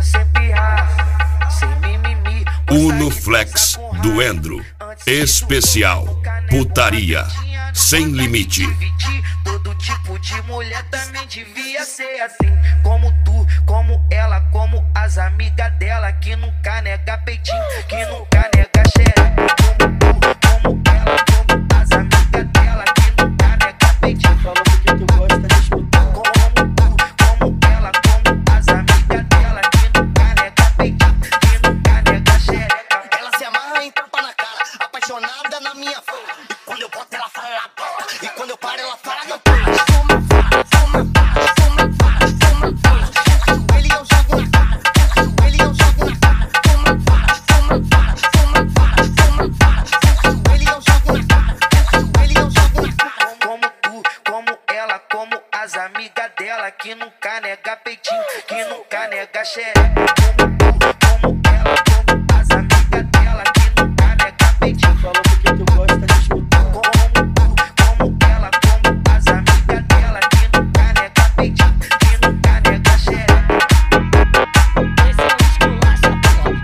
sem pirrar, sem mimimi. Uno Flex do Endro. Especial putaria sem limite. Todo tipo de mulher também devia ser assim, como tu, como ela, como as amigas dela, que nunca nega peitinho, que nunca nega xereca. Como tu, como ela, como as amigas dela, que nunca nega peitinho. Fala porque tu gosta de escutar. Como tu, como ela, como as amigas dela, que nunca nega peitinho, que nunca nega xereca. Ela se amarra em tapa na cara, apaixonada na minha fala. E quando eu boto ela fala ela para, e quando eu paro ela fala não para. Fuma, fala, fuma, fala, fuma, fala, fuma, fala. Ela ajoelha e eu jogo na cara, ela ajoelha e eu jogo na cara. Fuma, fala, fuma, fala, fuma, fala, fuma, fala. Ela ajoelha e eu jogo na cara, ela ajoelha e eu jogo na cara. Como tu, como ela, como as amigas dela, que nunca nega peitinho, que nunca nega xereca. Como tu, como ela, como as amigas dela, que nunca nega peitinho. Fala porque tu gosta de escutar. Como tu, como ela, como as amigas dela, que nunca nega peitinho, que nunca nega xereca. Esse é o esculacha, pô,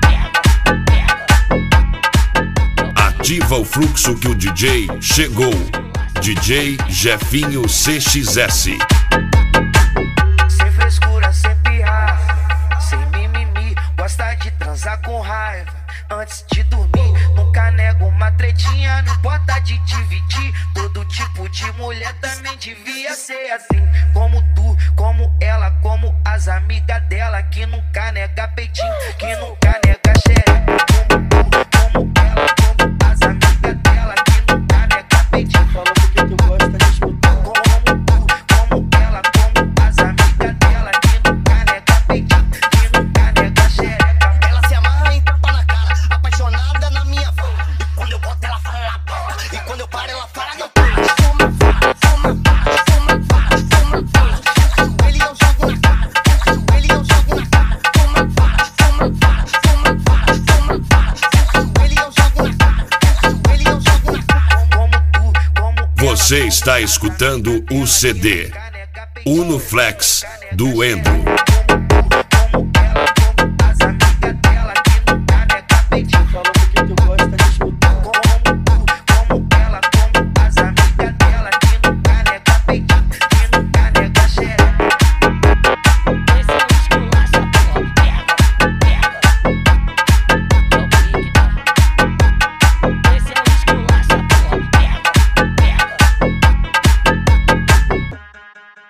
pega. Ativa o fluxo que o DJ chegou. DJ Jefinho CXS. Sem frescura, sem pirrar, sem mimimi. Gosta de transar com raiva antes de dormir. Nunca nego uma tretinha, não importa de dividir. Todo tipo de mulher também devia ser assim, como tu, como ela, como as amigas dela, que nunca nega peitinho, que nunca nega xereca. Como tu, como ela, como as amigas dela, que nunca nega peitinho. Fala porque tu gosta de escutar. Como tu, como ela, como as amigas dela, que nunca nega peitinho, que nunca nega xereca. Ela se amarra em tapa na cara, apaixonada na minha fala. E quando eu boto ela fala ela para, e quando eu paro ela fala não para. Fuma, fala, fuma, fala, fuma, fala, fuma, fala. Ela ajoelha e eu jogo na cara, ela ajoelha e eu jogo na cara. Fuma, fala, fuma, fala, fuma, fala, fuma, fala. Ela ajoelha e eu jogo na cara, ela ajoelha e eu jogo na cara. Como tu, como Você está escutando o CD Uno Flex do Endro.